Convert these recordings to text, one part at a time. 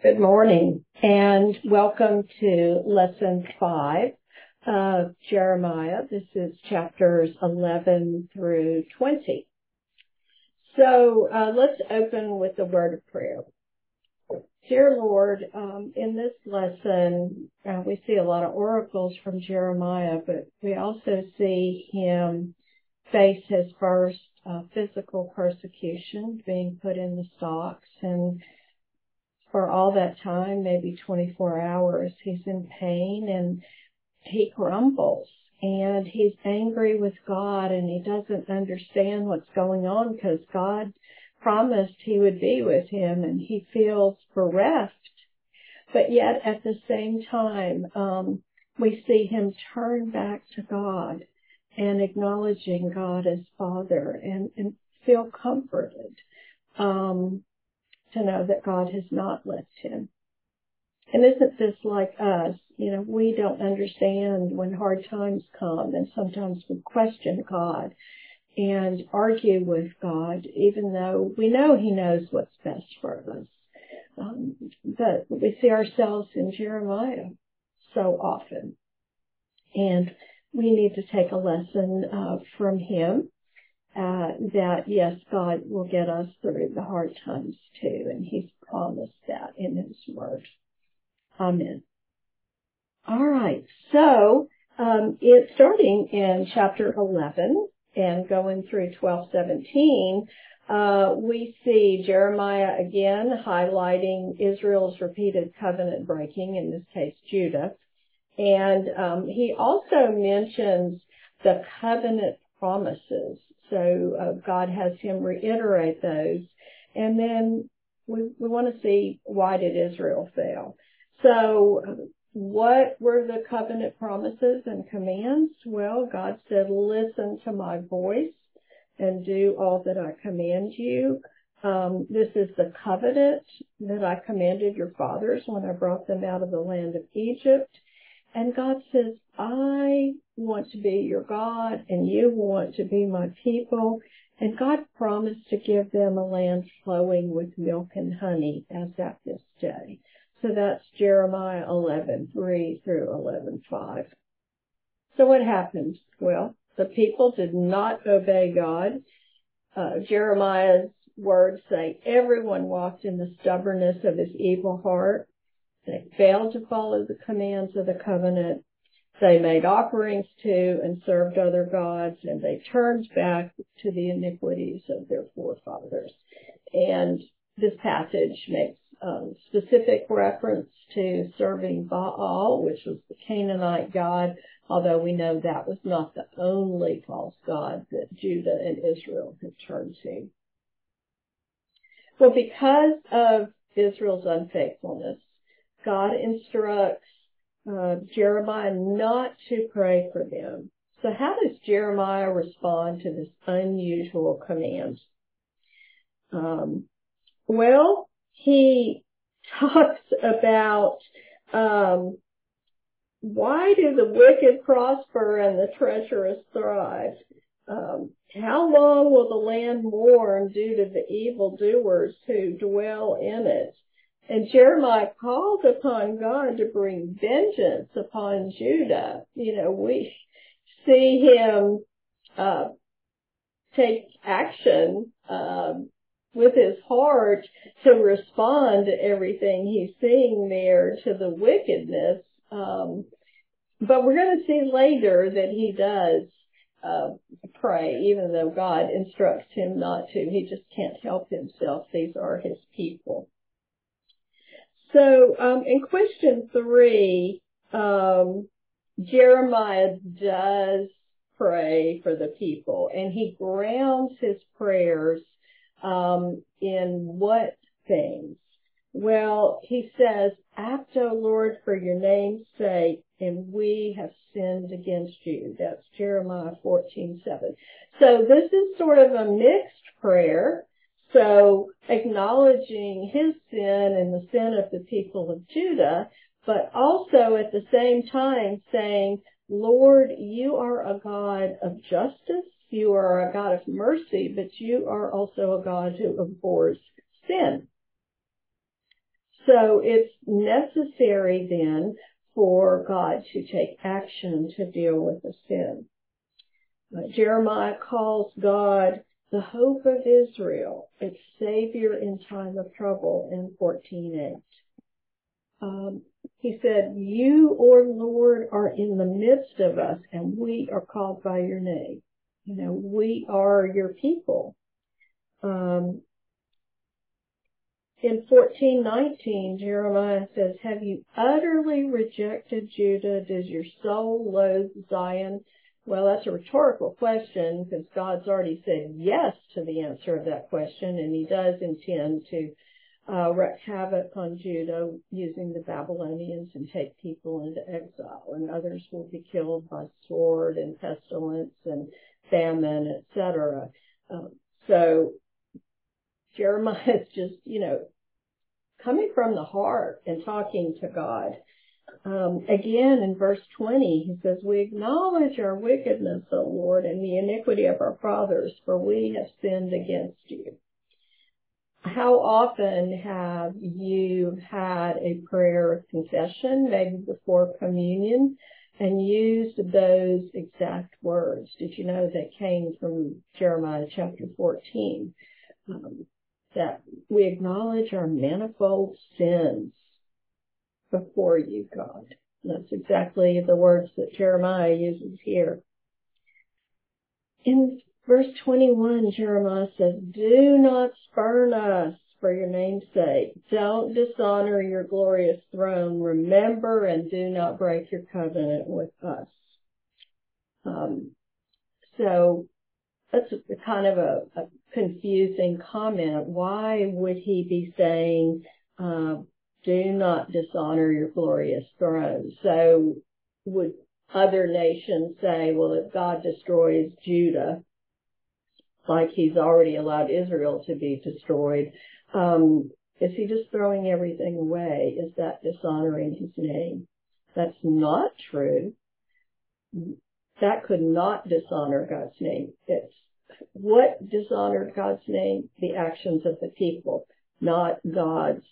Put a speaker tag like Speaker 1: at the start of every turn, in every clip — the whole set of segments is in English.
Speaker 1: Good morning, and welcome to Lesson 5 of Jeremiah. This is chapters 11 through 20. So let's open with a word of prayer. Dear Lord, in this lesson, we see a lot of oracles from Jeremiah, but we also see him face his first physical persecution, being put in the stocks, and for all that time, maybe 24 hours, he's in pain and he grumbles and he's angry with God and he doesn't understand what's going on because God promised he would be with him and he feels bereft. But yet at the same time, we see him turn back to God and acknowledging God as Father and feel comforted. To know that God has not left him. And isn't this like us? You know, we don't understand when hard times come, and sometimes we question God and argue with God, even though we know he knows what's best for us. But we see ourselves in Jeremiah so often. And we need to take a lesson from him. That yes, God will get us through the hard times too, and he's promised that in his word. Amen. All right, so it's starting in chapter 11 and going through 12:17, we see Jeremiah again highlighting Israel's repeated covenant breaking, in this case Judah, and he also mentions the covenant promises. So God has him reiterate those. And then we want to see, why did Israel fail? So what were the covenant promises and commands? Well, God said, listen to my voice and do all that I command you. This is the covenant that I commanded your fathers when I brought them out of the land of Egypt. And God says, I want to be your God and you want to be my people. And God promised to give them a land flowing with milk and honey as at this day. So that's Jeremiah 11:3 through 11:5. So what happened? Well, the people did not obey God. Jeremiah's words say everyone walked in the stubbornness of his evil heart. They failed to follow the commands of the covenant. They made offerings to and served other gods, and they turned back to the iniquities of their forefathers. And this passage makes specific reference to serving Baal, which was the Canaanite god, although we know that was not the only false god that Judah and Israel had turned to. Well, because of Israel's unfaithfulness, God instructs Jeremiah not to pray for them. So how does Jeremiah respond to this unusual command? Well, he talks about why do the wicked prosper and the treacherous thrive? How long will the land mourn due to the evildoers who dwell in it? And Jeremiah called upon God to bring vengeance upon Judah. You know, we see him take action with his heart to respond to everything he's seeing there, to the wickedness. But we're going to see later that he does pray, even though God instructs him not to. He just can't help himself. These are his people. So in question 3, Jeremiah does pray for the people, and he grounds his prayers in what things? Well, he says, act, O Lord, for your name's sake, and we have sinned against you. That's Jeremiah 14:7. So this is sort of a mixed prayer. So acknowledging his sin and the sin of the people of Judah, but also at the same time saying, Lord, you are a God of justice, you are a God of mercy, but you are also a God who abhors sin. So it's necessary then for God to take action to deal with the sin. Jeremiah calls God the hope of Israel, its Savior in time of trouble in 14:8. He said, "You, O Lord, are in the midst of us, and we are called by your name." We are your people. In 14:19, Jeremiah says, "Have you utterly rejected Judah? Does your soul loathe Zion?" Well, that's a rhetorical question because God's already said yes to the answer of that question, and he does intend to wreak havoc on Judah using the Babylonians and take people into exile, and others will be killed by sword and pestilence and famine, etc. So Jeremiah is just, coming from the heart and talking to God. Again, in verse 20, he says, "We acknowledge our wickedness, O Lord, and the iniquity of our fathers, for we have sinned against you." How often have you had a prayer of confession, maybe before communion, and used those exact words? Did you know they came from Jeremiah chapter 14? That we acknowledge our manifold sins before you, God. That's exactly the words that Jeremiah uses here. In verse 21, Jeremiah says, "Do not spurn us for your name's sake. Don't dishonor your glorious throne. Remember and do not break your covenant with us." So that's kind of a confusing comment. Why would he be saying, "Do not dishonor your glorious throne"? So would other nations say, well, if God destroys Judah, like he's already allowed Israel to be destroyed, is he just throwing everything away? Is that dishonoring his name? That's not true. That could not dishonor God's name. It's what dishonored God's name? The actions of the people, not God's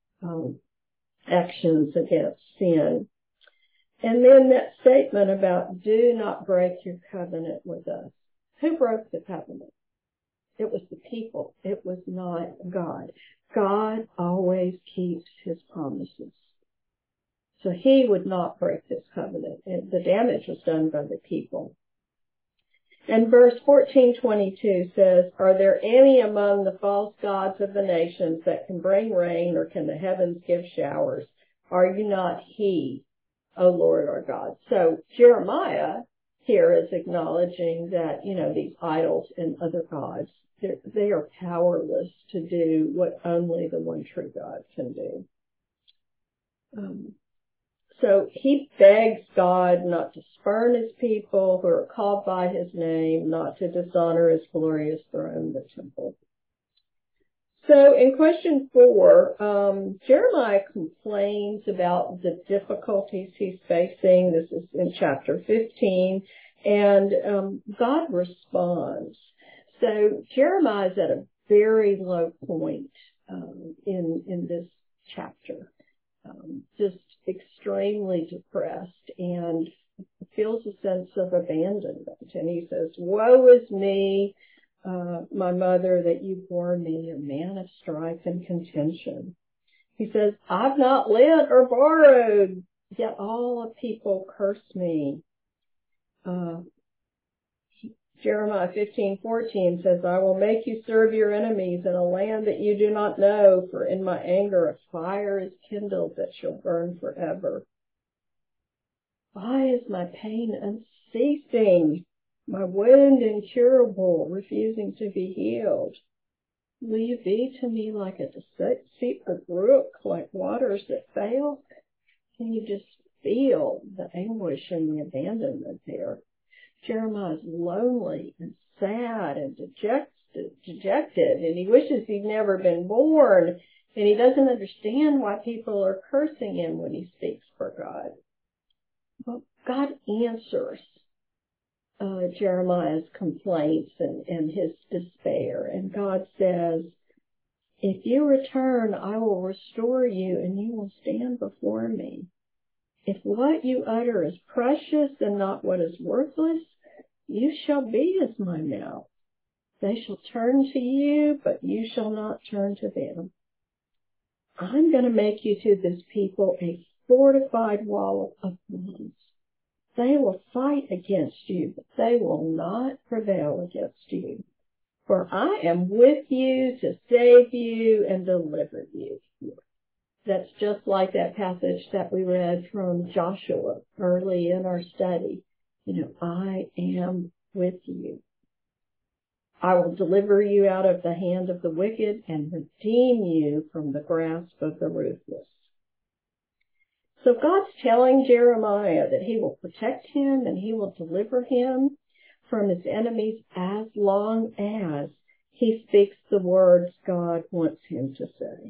Speaker 1: actions against sin. And then that statement about "do not break your covenant with us." Who broke the covenant? It was the people. It was not God. God always keeps his promises. So he would not break this covenant. And the damage was done by the people. And verse 14:22 says, "Are there any among the false gods of the nations that can bring rain, or can the heavens give showers? Are you not he, O Lord our God?" So Jeremiah here is acknowledging that, these idols and other gods, they are powerless to do what only the one true God can do. So he begs God not to spurn his people who are called by his name, not to dishonor his glorious throne, the temple. So in question 4, Jeremiah complains about the difficulties he's facing. This is in chapter 15, and God responds. So Jeremiah is at a very low point in this chapter. Just extremely depressed and feels a sense of abandonment. And he says, "Woe is me, my mother, that you bore me, a man of strife and contention." He says, "I've not lent or borrowed, yet all the people curse me." Jeremiah 15:14 says, "I will make you serve your enemies in a land that you do not know, for in my anger a fire is kindled that shall burn forever." Why is my pain unceasing, my wound incurable, refusing to be healed? Will you be to me like a deceitful brook, like waters that fail? Can you just feel the anguish and the abandonment there? Jeremiah's lonely and sad and dejected, and he wishes he'd never been born, and he doesn't understand why people are cursing him when he speaks for God. Well, God answers Jeremiah's complaints and his despair, and God says If you return, I will restore you, and you will stand before me. If what you utter is precious and not what is worthless, you shall be as my mouth. They shall turn to you, but you shall not turn to them. I'm going to make you to this people a fortified wall of bronze. They will fight against you, but they will not prevail against you. For I am with you to save you and deliver you. That's just like that passage that we read from Joshua early in our study. I am with you. I will deliver you out of the hand of the wicked and redeem you from the grasp of the ruthless. So God's telling Jeremiah that he will protect him and he will deliver him from his enemies as long as he speaks the words God wants him to say.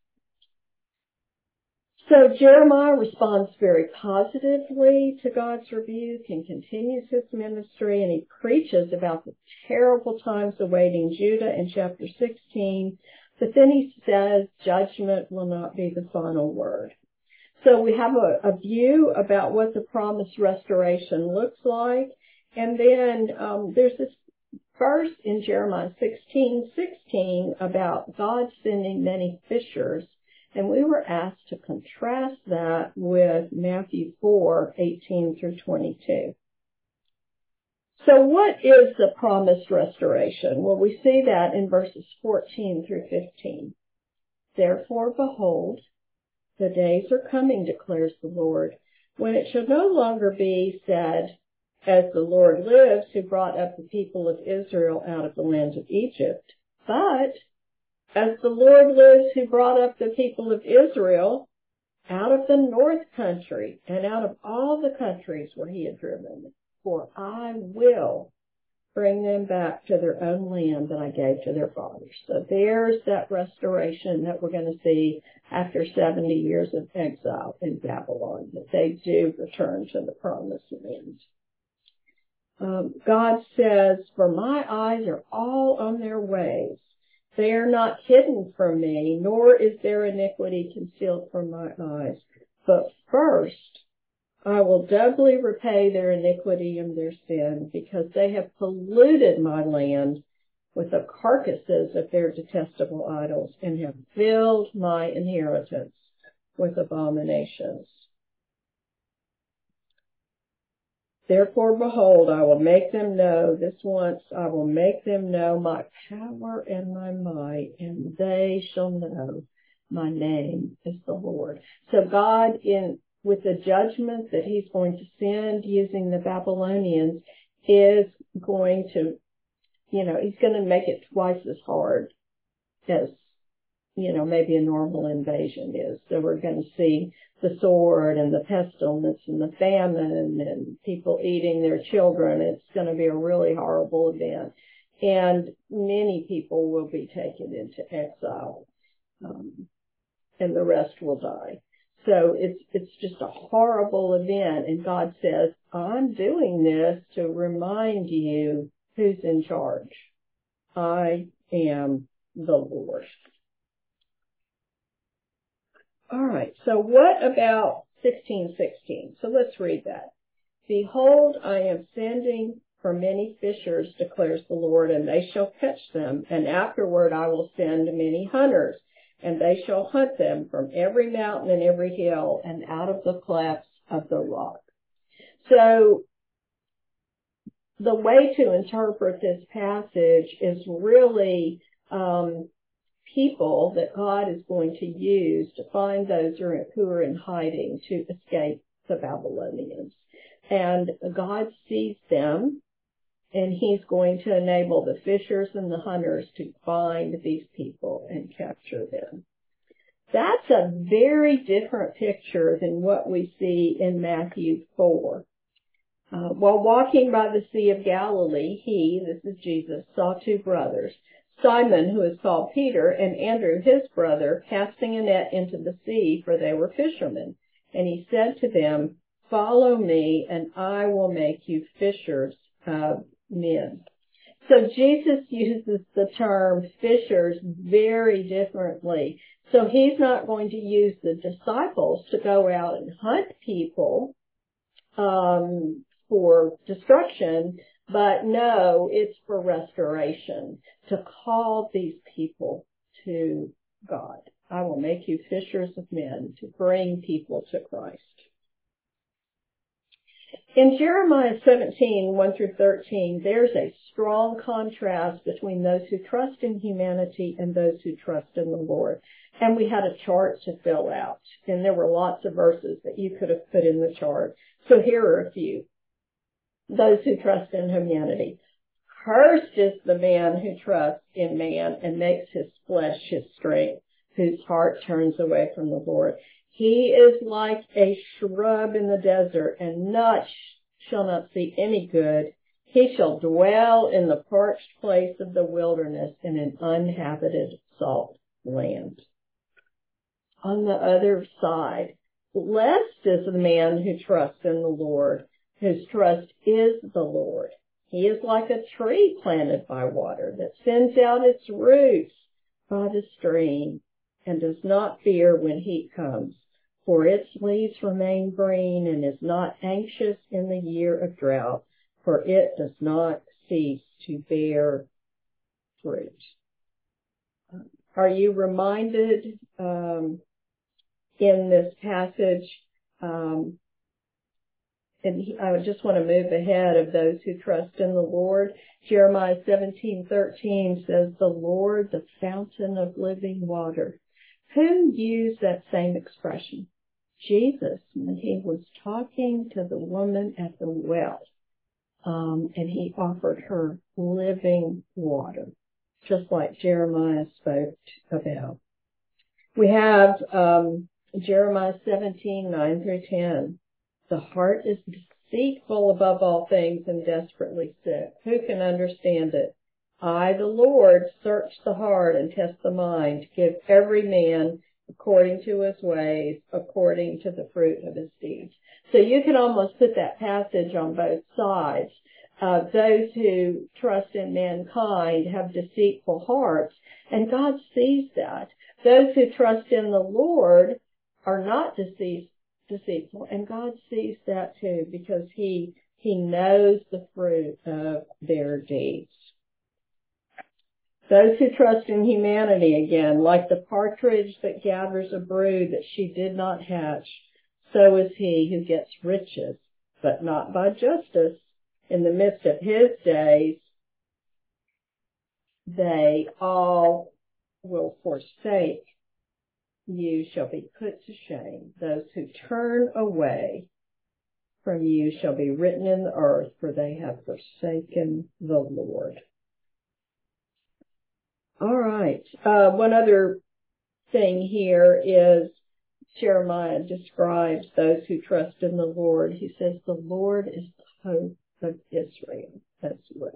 Speaker 1: So Jeremiah responds very positively to God's rebuke and continues his ministry, and he preaches about the terrible times awaiting Judah in chapter 16, but then he says judgment will not be the final word. So we have a view about what the promised restoration looks like, and then there's this verse in Jeremiah 16:16 about God sending many fishers. And we were asked to contrast that with Matthew 4:18 through 22. So what is the promised restoration? Well, we see that in verses 14 through 15. Therefore, behold, the days are coming, declares the Lord, when it shall no longer be said, as the Lord lives, who brought up the people of Israel out of the land of Egypt, but as the Lord lives, who brought up the people of Israel out of the north country and out of all the countries where he had driven them. For I will bring them back to their own land that I gave to their fathers. So there's that restoration that we're going to see after 70 years of exile in Babylon, that they do return to the promised land. God says, for my eyes are all on their ways. They are not hidden from me, nor is their iniquity concealed from my eyes. But first, I will doubly repay their iniquity and their sin, because they have polluted my land with the carcasses of their detestable idols, and have filled my inheritance with abominations. Therefore, behold, I will make them know, this once I will make them know my power and my might, and they shall know my name is the Lord. So God, with the judgment that he's going to send using the Babylonians, is going to, he's going to make it twice as hard as, maybe a normal invasion is. So we're going to see the sword and the pestilence and the famine and people eating their children. It's going to be a really horrible event. And many people will be taken into exile, and the rest will die. So it's just a horrible event. And God says, I'm doing this to remind you who's in charge. I am the Lord. All right, so what about 16:16? So let's read that. Behold, I am sending for many fishers, declares the Lord, and they shall catch them. And afterward I will send many hunters, and they shall hunt them from every mountain and every hill and out of the clefts of the rock. So the way to interpret this passage is really people that God is going to use to find those who are in hiding to escape the Babylonians. And God sees them, and he's going to enable the fishers and the hunters to find these people and capture them. That's a very different picture than what we see in Matthew 4. While walking by the Sea of Galilee, this is Jesus, saw two brothers, Simon, who is called Peter, and Andrew, his brother, casting a net into the sea, for they were fishermen. And he said to them, follow me, and I will make you fishers of men. So Jesus uses the term fishers very differently. So he's not going to use the disciples to go out and hunt people for destruction, but no, it's for restoration, to call these people to God. I will make you fishers of men, to bring people to Christ. In Jeremiah 17, 1 through 13, there's a strong contrast between those who trust in humanity and those who trust in the Lord. And we had a chart to fill out, and there were lots of verses that you could have put in the chart. So here are a few. Those who trust in humanity. Cursed is the man who trusts in man and makes his flesh his strength, whose heart turns away from the Lord. He is like a shrub in the desert, and shall not see any good. He shall dwell in the parched place of the wilderness, in an uninhabited salt land. On the other side, blessed is the man who trusts in the Lord, whose trust is the Lord. He is like a tree planted by water that sends out its roots by the stream and does not fear when heat comes, for its leaves remain green and is not anxious in the year of drought, for it does not cease to bear fruit. Are you reminded in this passage, and I just want to move ahead of those who trust in the Lord. Jeremiah 17:13 says, the Lord, the fountain of living water. Who used that same expression? Jesus, when he was talking to the woman at the well, and he offered her living water, just like Jeremiah spoke about. We have Jeremiah 17:9 through 10. The heart is deceitful above all things and desperately sick. Who can understand it? I, the Lord, search the heart and test the mind, give every man according to his ways, according to the fruit of his deeds. So you can almost put that passage on both sides. Those who trust in mankind have deceitful hearts, and God sees that. Those who trust in the Lord are not deceitful, and God sees that too, because He knows the fruit of their deeds. Those who trust in humanity, again, like the partridge that gathers a brood that she did not hatch, so is he who gets riches, but not by justice. In the midst of his days, they all will forsake. You shall be put to shame. Those who turn away from you shall be written in the earth, for they have forsaken the Lord. All right. One other thing here is Jeremiah describes those who trust in the Lord. He says the Lord is the hope of Israel as well.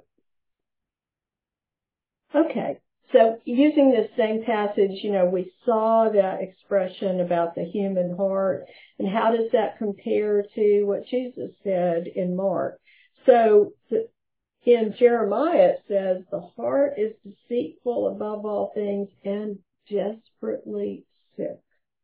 Speaker 1: Okay. So using this same passage, we saw that expression about the human heart, and how does that compare to what Jesus said in Mark? So in Jeremiah it says the heart is deceitful above all things and desperately sick.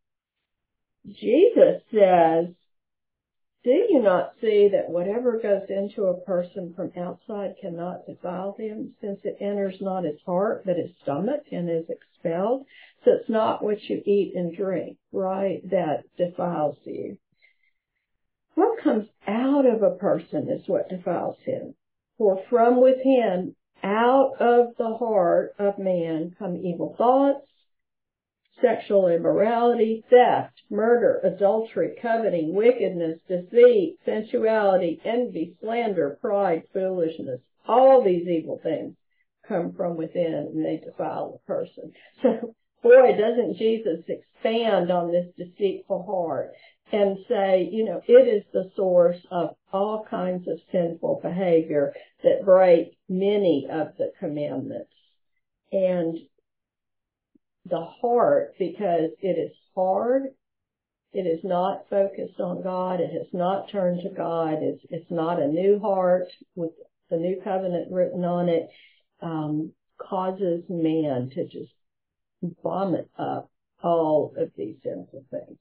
Speaker 1: Jesus says, do you not see that whatever goes into a person from outside cannot defile him, since it enters not his heart, but his stomach, and is expelled? So it's not what you eat and drink, right, that defiles you. What comes out of a person is what defiles him. For from within, out of the heart of man, come evil thoughts, sexual immorality, theft, murder, adultery, coveting, wickedness, deceit, sensuality, envy, slander, pride, foolishness. All these evil things come from within, and they defile the person. So, boy, doesn't Jesus expand on this deceitful heart and say, it is the source of all kinds of sinful behavior that break many of the commandments. And the heart, because it is hard, it is not focused on God, it has not turned to God, it's not a new heart with the new covenant written on it. causes man to just vomit up all of these sinful things.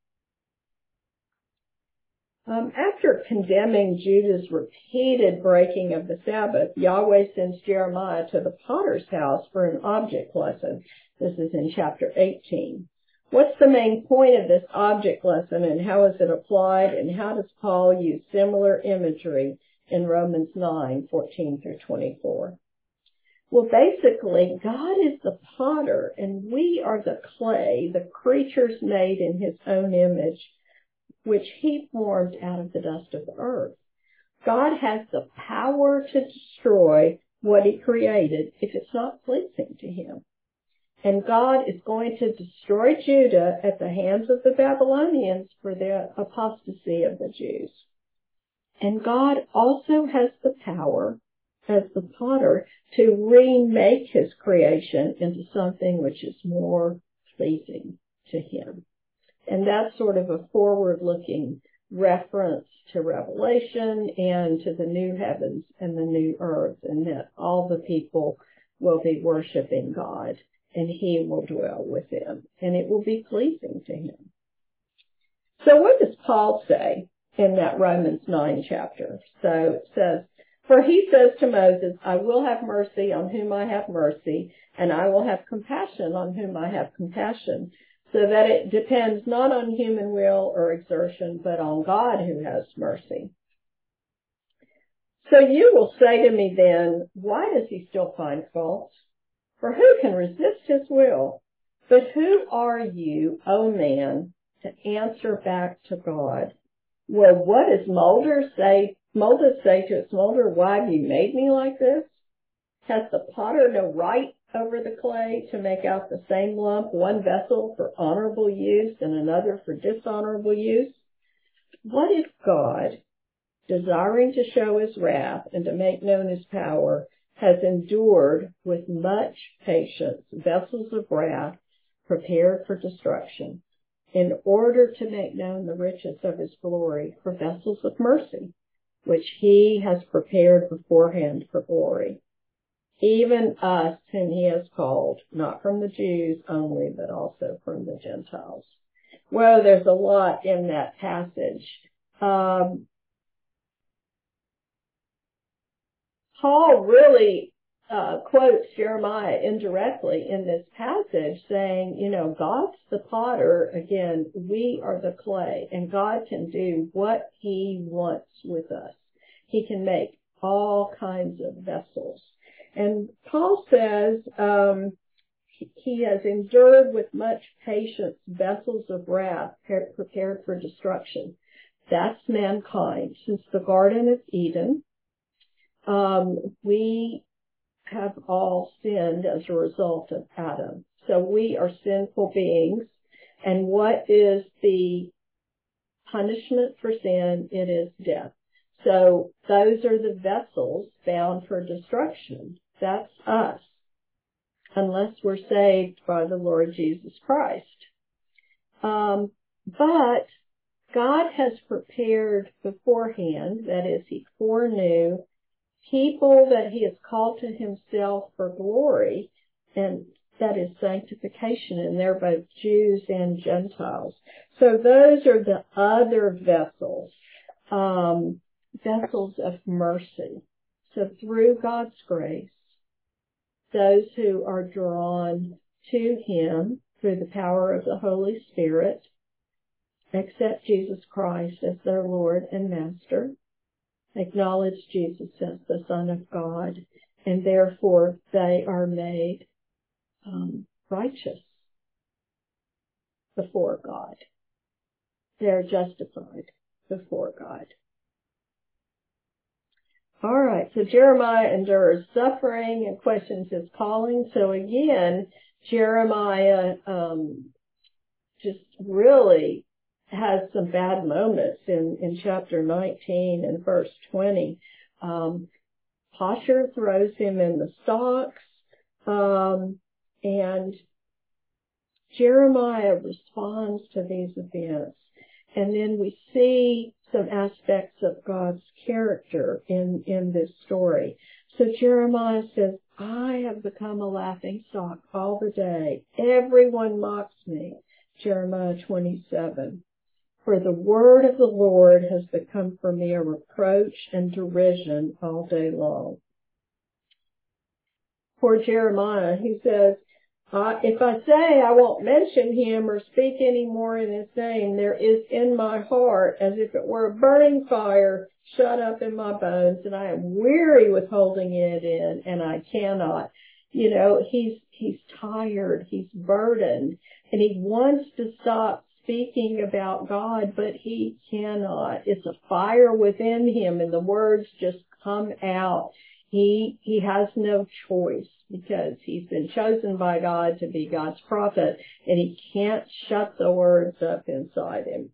Speaker 1: After condemning Judah's repeated breaking of the Sabbath, Yahweh sends Jeremiah to the potter's house for an object lesson. This is in chapter 18. What's the main point of this object lesson, and how is it applied, and how does Paul use similar imagery in Romans 9:14 through 24? Well, basically, God is the potter, and we are the clay, the creatures made in his own image, which he formed out of the dust of the earth. God has the power to destroy what he created if it's not pleasing to him. And God is going to destroy Judah at the hands of the Babylonians for the apostasy of the Jews. And God also has the power, as the potter, to remake his creation into something which is more pleasing to him. And that's sort of a forward-looking reference to Revelation and to the new heavens and the new earth, and that all the people will be worshiping God, and he will dwell with them, and it will be pleasing to him. So what does Paul say in that Romans 9 chapter? So it says, "For he says to Moses, I will have mercy on whom I have mercy, and I will have compassion on whom I have compassion, so that it depends not on human will or exertion, but on God who has mercy." So you will say to me then, why does he still find fault? For who can resist his will? But who are you, O man, to answer back to God? Well, what does Moses say to its molder? Why have you made me like this? Has the potter no right over the clay to make out the same lump, one vessel for honorable use and another for dishonorable use? What if God, desiring to show his wrath and to make known his power, has endured with much patience vessels of wrath prepared for destruction, in order to make known the riches of his glory for vessels of mercy, which he has prepared beforehand for glory? Even us whom he has called, not from the Jews only, but also from the Gentiles. Well, there's a lot in that passage. Paul really quotes Jeremiah indirectly in this passage, saying, God's the potter. Again, we are the clay, and God can do what he wants with us. He can make all kinds of vessels. And Paul says he has endured with much patience vessels of wrath prepared for destruction. That's mankind. Since the Garden of Eden, we have all sinned as a result of Adam. So we are sinful beings. And what is the punishment for sin? It is death. So those are the vessels bound for destruction. That's us, unless we're saved by the Lord Jesus Christ. But God has prepared beforehand, that is, he foreknew people that he has called to himself for glory, and that is sanctification, and they're both Jews and Gentiles. So those are the other vessels, vessels of mercy. So through God's grace, those who are drawn to him through the power of the Holy Spirit accept Jesus Christ as their Lord and Master, acknowledge Jesus as the Son of God, and therefore they are made righteous before God. They're justified before God. All right, so Jeremiah endures suffering and questions his calling. So again, Jeremiah just really has some bad moments in chapter 19 and verse 20. Pashur throws him in the stocks, and Jeremiah responds to these events. And then we see some aspects of God's character in this story. So Jeremiah says, I have become a laughing stock all the day. Everyone mocks me. Jeremiah 27. For the word of the Lord has become for me a reproach and derision all day long. Poor Jeremiah, he says, if I say I won't mention him or speak any more in his name, there is in my heart as if it were a burning fire shut up in my bones, and I am weary with holding it in, and I cannot. You know, he's tired, he's burdened, and he wants to stop speaking about God, but he cannot. It's a fire within him, and the words just come out. He has no choice because he's been chosen by God to be God's prophet, and he can't shut the words up inside him.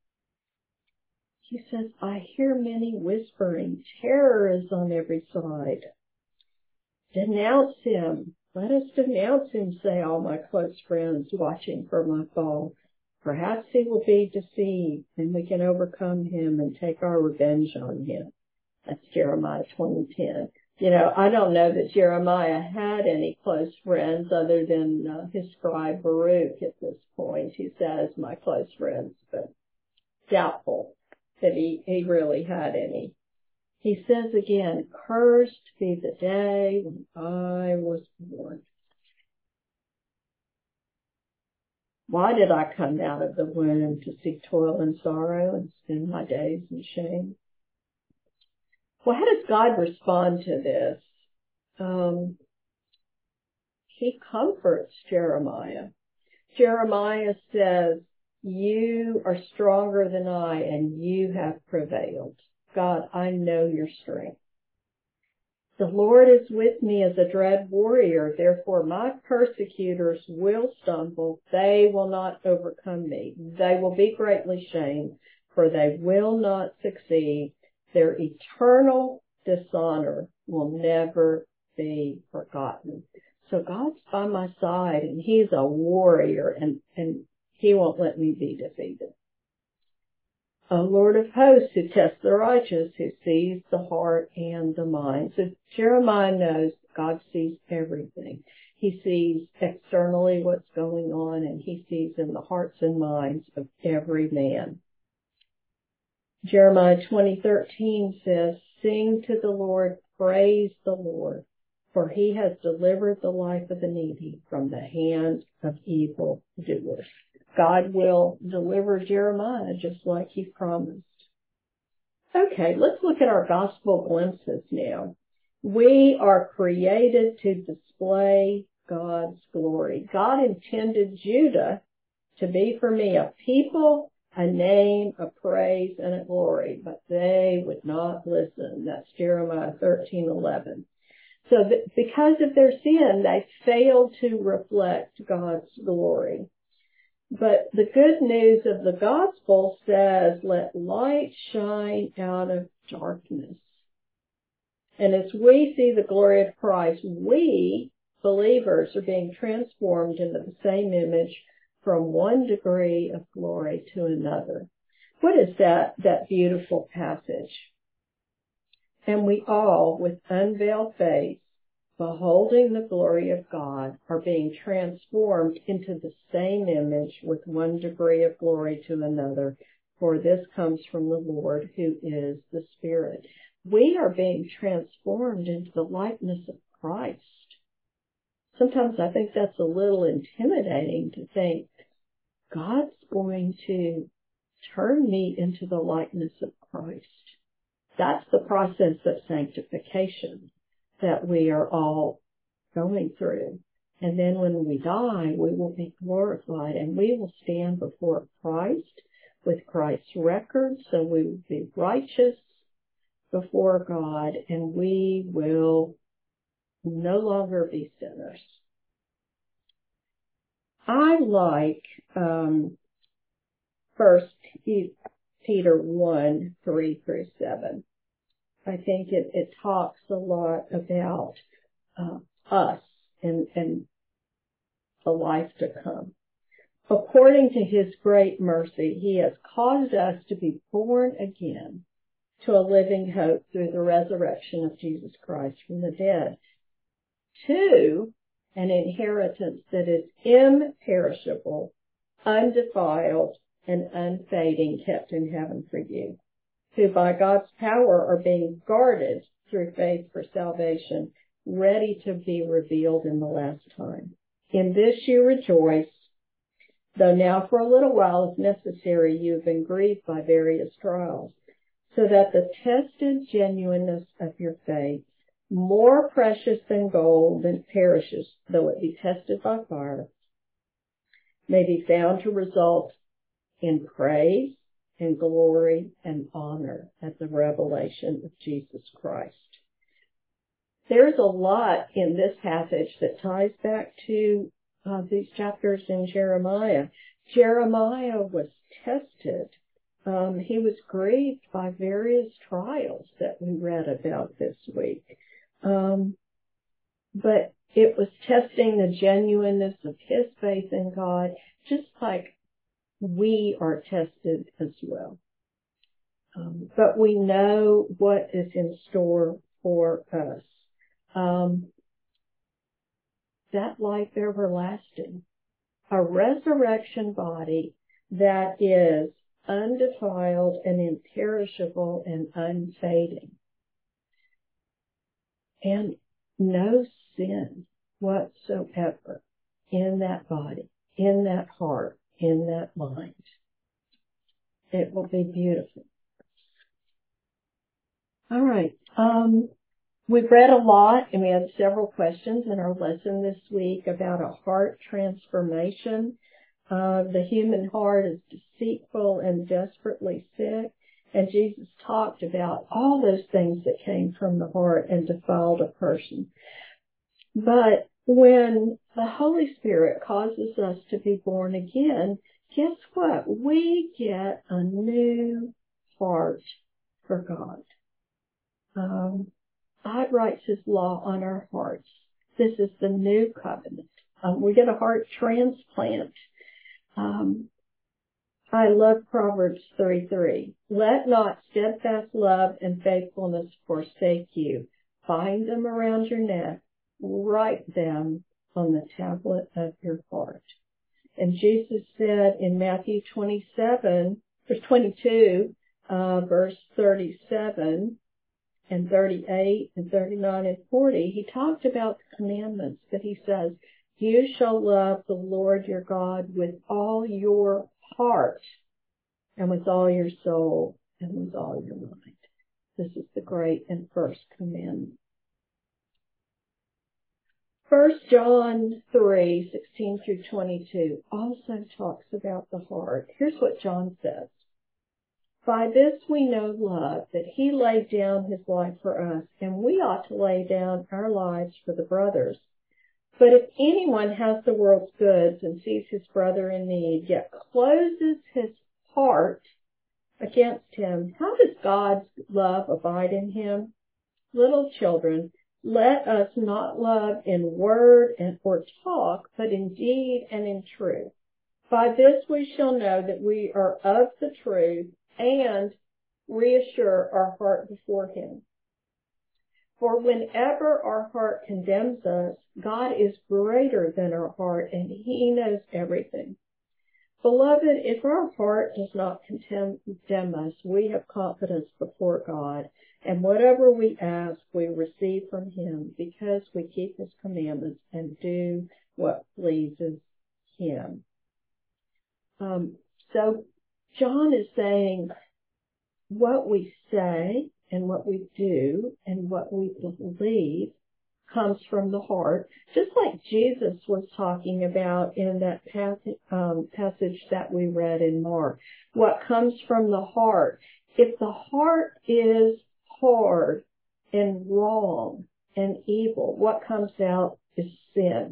Speaker 1: He says, I hear many whispering. Terror is on every side. Denounce him. Let us denounce him, say all my close friends watching for my fall. Perhaps he will be deceived, and we can overcome him and take our revenge on him. That's Jeremiah 20:10. You know, I don't know that Jeremiah had any close friends other than his scribe Baruch at this point. He says, my close friends, but doubtful that he really had any. He says again, cursed be the day when I was born. Why did I come out of the womb to see toil and sorrow and spend my days in shame? Well, how does God respond to this? He comforts Jeremiah. Jeremiah says, you are stronger than I, and you have prevailed. God, I know your strength. The Lord is with me as a dread warrior. Therefore, my persecutors will stumble. They will not overcome me. They will be greatly shamed, for they will not succeed. Their eternal dishonor will never be forgotten. So God's by my side, and he's a warrior, and he won't let me be defeated. A Lord of hosts who tests the righteous, who sees the heart and the mind. So Jeremiah knows God sees everything. He sees externally what's going on, and he sees in the hearts and minds of every man. Jeremiah 20:13 says, sing to the Lord, praise the Lord, for he has delivered the life of the needy from the hand of evil doers. God will deliver Jeremiah just like he promised. Okay, let's look at our gospel glimpses now. We are created to display God's glory. God intended Judah to be for me a people, a name, a praise, and a glory, but they would not listen. That's Jeremiah 13:11. So because of their sin, they failed to reflect God's glory. But the good news of the gospel says, let light shine out of darkness. And as we see the glory of Christ, we, believers, are being transformed into the same image from one degree of glory to another. What is that beautiful passage? And we all, with unveiled face, beholding the glory of God, are being transformed into the same image with one degree of glory to another, for this comes from the Lord who is the Spirit. We are being transformed into the likeness of Christ. Sometimes I think that's a little intimidating to think God's going to turn me into the likeness of Christ. That's the process of sanctification that we are all going through. And then when we die, we will be glorified, and we will stand before Christ with Christ's record, so we will be righteous before God, and we will no longer be sinners. I like 1 Peter 1:3-7. I think it talks a lot about us and the life to come. According to his great mercy, he has caused us to be born again to a living hope through the resurrection of Jesus Christ from the dead, to an inheritance that is imperishable, undefiled, and unfading, kept in heaven for you, who by God's power are being guarded through faith for salvation, ready to be revealed in the last time. In this you rejoice, though now for a little while, if necessary, you have been grieved by various trials, so that the tested genuineness of your faith, more precious than gold that perishes, though it be tested by fire, may be found to result in praise and glory and honor at the revelation of Jesus Christ. There's a lot in this passage that ties back to these chapters in Jeremiah. Jeremiah was tested. He was grieved by various trials that we read about this week. But it was testing the genuineness of his faith in God, just like we are tested as well. But we know what is in store for us. That life everlasting, a resurrection body that is undefiled and imperishable and unfading, and no sin whatsoever in that body, in that heart, in that mind. It will be beautiful. All right. We've read a lot, and we had several questions in our lesson this week about a heart transformation. The human heart is deceitful and desperately sick, and Jesus talked about all those things that came from the heart and defiled a person. But when the Holy Spirit causes us to be born again, guess what? We get a new heart for God. God writes his law on our hearts. This is the new covenant. We get a heart transplant. I love Proverbs 3:3. Let not steadfast love and faithfulness forsake you. Bind them around your neck. Write them on the tablet of your heart. And Jesus said in Matthew 22, verse 37, and 38 and 39 and 40, he talked about the commandments, that he says, you shall love the Lord your God with all your heart and with all your soul and with all your mind. This is the great and first commandment. 1 John 3:16 through 22 also talks about the heart. Here's what John says. By this we know love, that he laid down his life for us, and we ought to lay down our lives for the brothers. But if anyone has the world's goods and sees his brother in need, yet closes his heart against him, how does God's love abide in him? Little children, let us not love in word and or talk, but in deed and in truth. By this we shall know that we are of the truth, and reassure our heart before him. For whenever our heart condemns us, God is greater than our heart, and he knows everything. Beloved, if our heart does not condemn us, we have confidence before God, and whatever we ask, we receive from him, because we keep his commandments and do what pleases him. So John is saying what we say and what we do and what we believe comes from the heart, just like Jesus was talking about in that passage that we read in Mark. What comes from the heart? If the heart is hard and wrong and evil, what comes out is sin.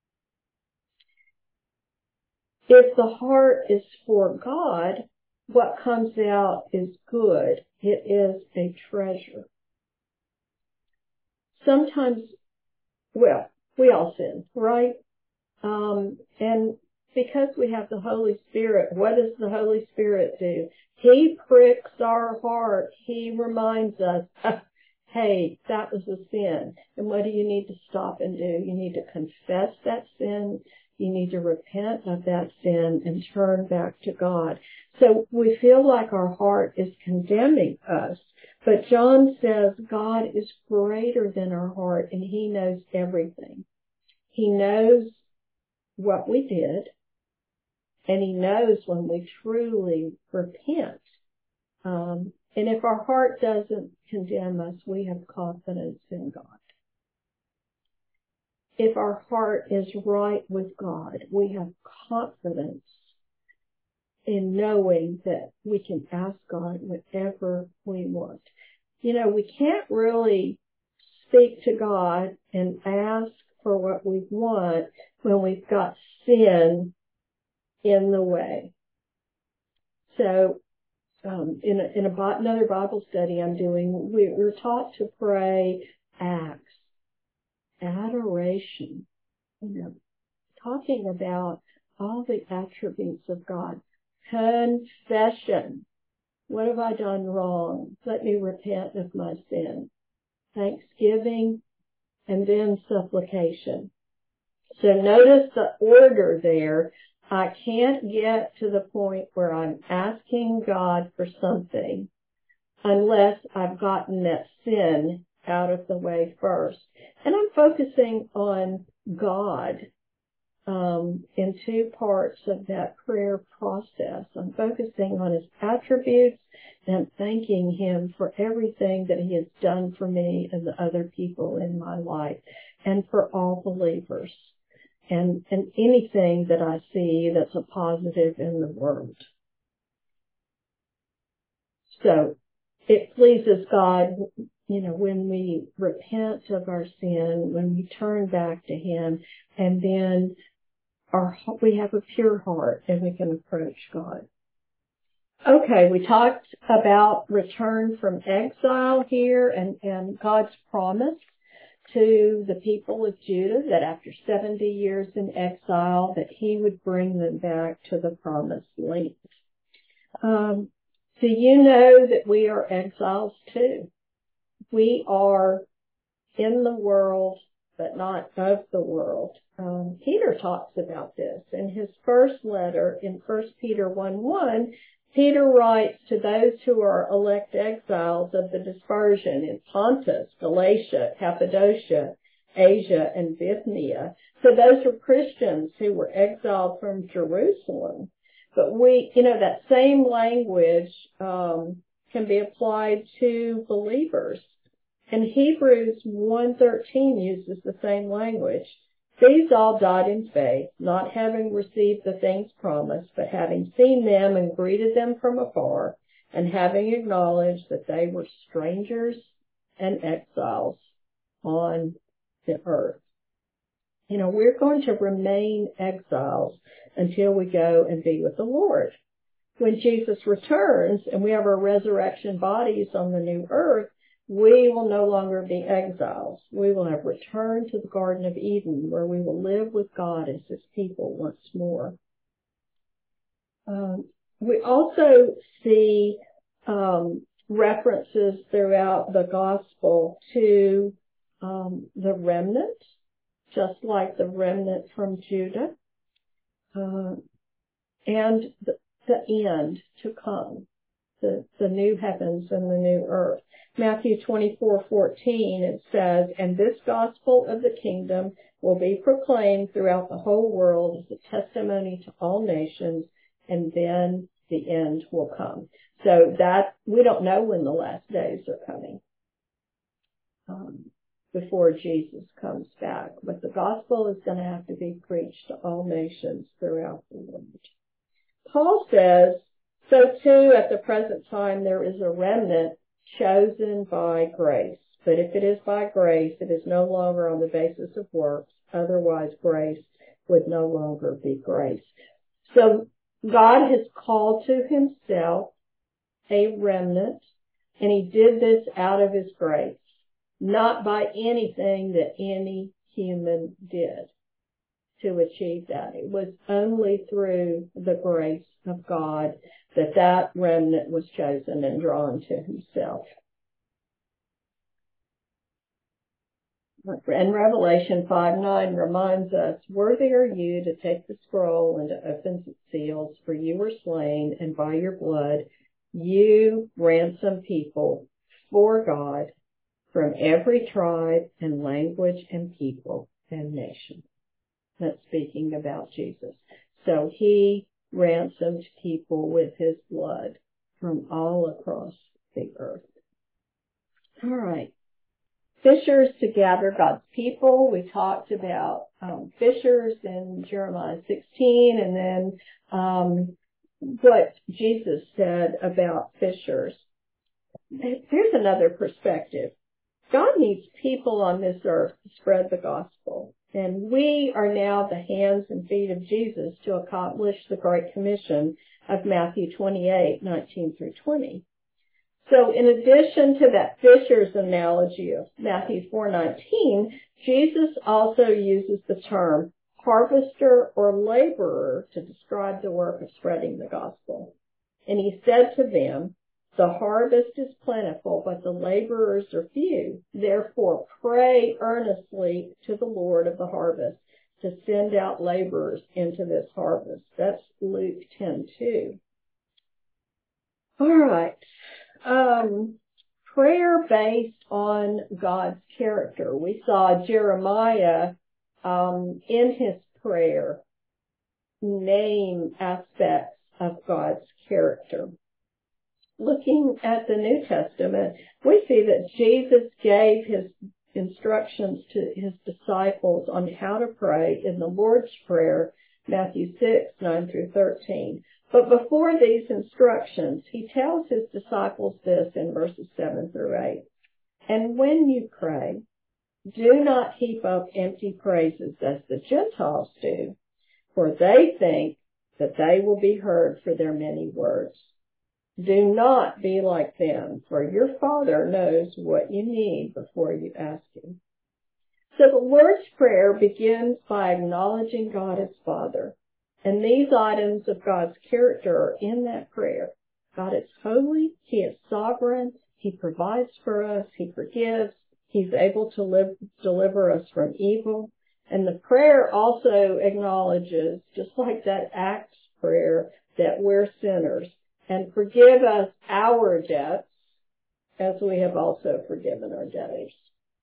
Speaker 1: If the heart is for God, what comes out is good. It is a treasure. Sometimes, well, we all sin, right? And because we have the Holy Spirit, what does the Holy Spirit do? He pricks our heart. He reminds us, hey, that was a sin. And what do you need to stop and do? You need to confess that sin. You need to repent of that sin and turn back to God. So we feel like our heart is condemning us. But John says God is greater than our heart, and he knows everything. He knows what we did, and he knows when we truly repent. And if our heart doesn't condemn us, we have confidence in God. If our heart is right with God, we have confidence in knowing that we can ask God whatever we want. You know, we can't really speak to God and ask for what we want when we've got sin in the way. So, in another Bible study I'm doing, we're taught to pray acts, adoration, talking about all the attributes of God. Confession. What have I done wrong? Let me repent of my sin. Thanksgiving, and then supplication. So notice the order there. I can't get to the point where I'm asking God for something unless I've gotten that sin out of the way first. And I'm focusing on God in two parts of that prayer process. I'm focusing on his attributes and thanking him for everything that he has done for me and the other people in my life and for all believers and anything that I see that's a positive in the world. So it pleases God, when we repent of our sin, when we turn back to him, and then we have a pure heart and we can approach God. Okay, we talked about return from exile here and God's promise to the people of Judah that after 70 years in exile that he would bring them back to the promised land. Do you know that we are exiles too? We are in the world, but not of the world. Peter talks about this in his first letter in 1 Peter 1:1. Peter writes to those who are elect exiles of the dispersion in Pontus, Galatia, Cappadocia, Asia, and Bithynia. So those are Christians who were exiled from Jerusalem. But that same language can be applied to believers. And Hebrews 1:13 uses the same language. These all died in faith, not having received the things promised, but having seen them and greeted them from afar, and having acknowledged that they were strangers and exiles on the earth. We're going to remain exiles until we go and be with the Lord. When Jesus returns and we have our resurrection bodies on the new earth, we will no longer be exiles. We will have returned to the Garden of Eden where we will live with God as his people once more. We also see references throughout the gospel to the remnant, just like the remnant from Judah, and the end to come, the new heavens and the new earth. Matthew 24:14, it says, "And this gospel of the kingdom will be proclaimed throughout the whole world as a testimony to all nations, and then the end will come." So that we don't know when the last days are coming before Jesus comes back. But the gospel is going to have to be preached to all nations throughout the world. Paul says, "So too at the present time there is a remnant chosen by grace. But if it is by grace, it is no longer on the basis of works. Otherwise, grace would no longer be grace." So God has called to himself a remnant, and he did this out of his grace, not by anything that any human did to achieve that. It was only through the grace of God that remnant was chosen and drawn to himself. And Revelation 5:9 reminds us, "Worthy are you to take the scroll and to open its seals, for you were slain, and by your blood you ransomed people for God from every tribe and language and people and nation." That's speaking about Jesus. So he ransomed people with his blood from all across the earth. All right. Fishers to gather God's people. We talked about fishers in Jeremiah 16, and then what Jesus said about fishers. Here's another perspective. God needs people on this earth to spread the gospel, and we are now the hands and feet of Jesus to accomplish the Great Commission of Matthew 28:19 through 20. So in addition to that fisher's analogy of Matthew 4:19, Jesus also uses the term harvester or laborer to describe the work of spreading the gospel. And he said to them, "The harvest is plentiful, but the laborers are few. Therefore pray earnestly to the Lord of the harvest to send out laborers into this harvest." That's Luke 10:2. All right. Prayer based on God's character. We saw Jeremiah in his prayer name aspects of God's character. Looking at the New Testament, we see that Jesus gave his instructions to his disciples on how to pray in the Lord's Prayer, Matthew 6:9 through 13. But before these instructions, he tells his disciples this in verses 7 through 8. "And when you pray, do not heap up empty phrases as the Gentiles do, for they think that they will be heard for their many words. Do not be like them, for your Father knows what you need before you ask him." So the Lord's Prayer begins by acknowledging God as Father. And these items of God's character are in that prayer. God is holy. He is sovereign. He provides for us. He forgives. He's able to deliver us from evil. And the prayer also acknowledges, just like that Acts prayer, that we're sinners. And forgive us our debts as we have also forgiven our debtors.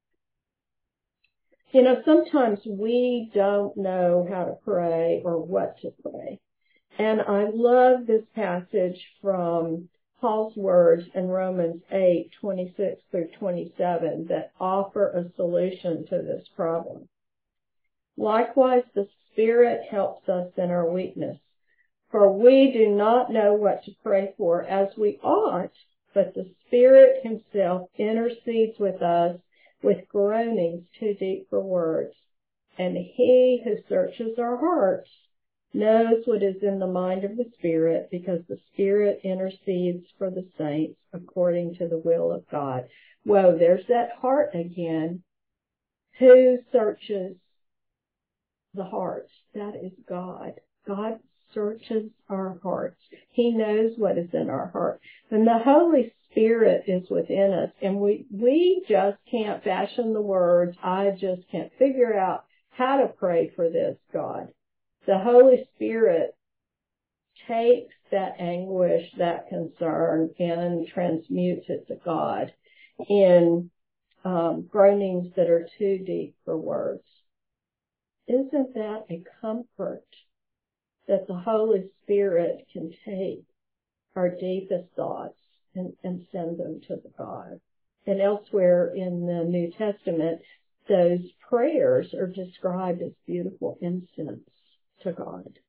Speaker 1: You know, sometimes we don't know how to pray or what to pray. And I love this passage from Paul's words in Romans 8:26 through 27 that offer a solution to this problem. "Likewise, the Spirit helps us in our weakness, for we do not know what to pray for as we ought, but the Spirit himself intercedes with us with groanings too deep for words. And he who searches our hearts knows what is in the mind of the Spirit, because the Spirit intercedes for the saints according to the will of God." Whoa, there's that heart again. Who searches the hearts? That is God. God searches our hearts. He knows what is in our heart. And the Holy Spirit is within us, and we just can't fashion the words. I just can't figure out how to pray for this, God. The Holy Spirit takes that anguish, that concern, and transmutes it to God in groanings that are too deep for words. Isn't that a comfort that the Holy Spirit can take our deepest thoughts and send them to the God? And elsewhere in the New Testament, those prayers are described as beautiful incense to God.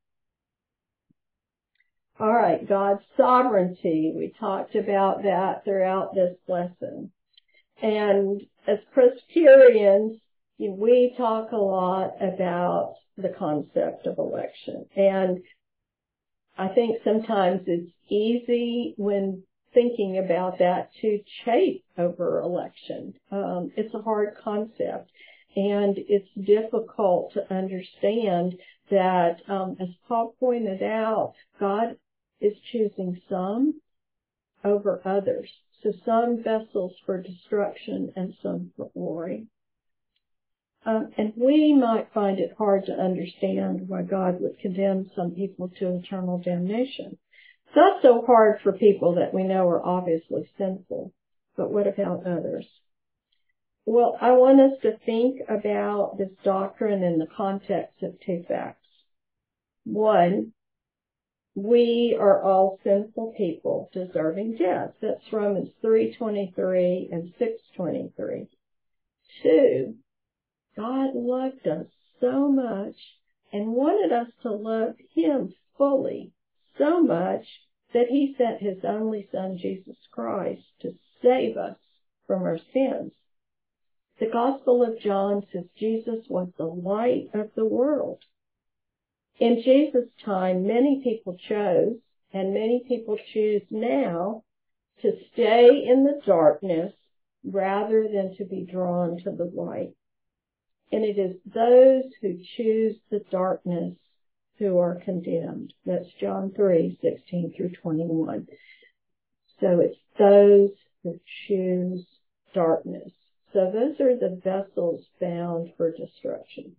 Speaker 1: All right, God's sovereignty. We talked about that throughout this lesson. And as Presbyterians, we talk a lot about the concept of election. And I think sometimes it's easy when thinking about that to chafe over election. It's a hard concept, and it's difficult to understand that, as Paul pointed out, God is choosing some over others. So some vessels for destruction and some for glory. And we might find it hard to understand why God would condemn some people to eternal damnation. It's not so hard for people that we know are obviously sinful, but what about others? Well, I want us to think about this doctrine in the context of two facts. One, we are all sinful people deserving death. That's Romans 3:23 and 6:23. Two, God loved us so much and wanted us to love Him fully so much that He sent His only Son, Jesus Christ, to save us from our sins. The Gospel of John says Jesus was the light of the world. In Jesus' time, many people chose, and many people choose now, to stay in the darkness rather than to be drawn to the light. And it is those who choose the darkness who are condemned. That's John 3:16 through 21. So it's those who choose darkness. So those are the vessels bound for destruction.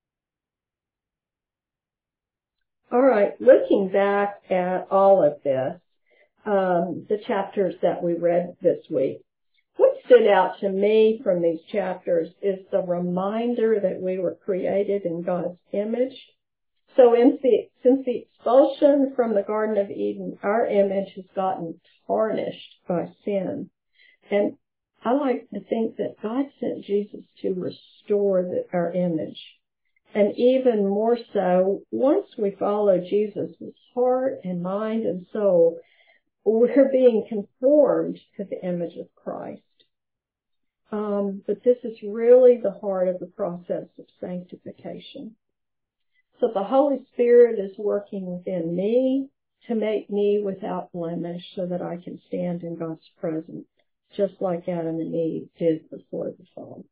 Speaker 1: All right, looking back at all of this, the chapters that we read this week, what stood out to me from these chapters is the reminder that we were created in God's image. So since the expulsion from the Garden of Eden, our image has gotten tarnished by sin. And I like to think that God sent Jesus to restore our image. And even more so, once we follow Jesus with heart and mind and soul, we're being conformed to the image of Christ. But this is really the heart of the process of sanctification. So the Holy Spirit is working within me to make me without blemish so that I can stand in God's presence, just like Adam and Eve did before the fall.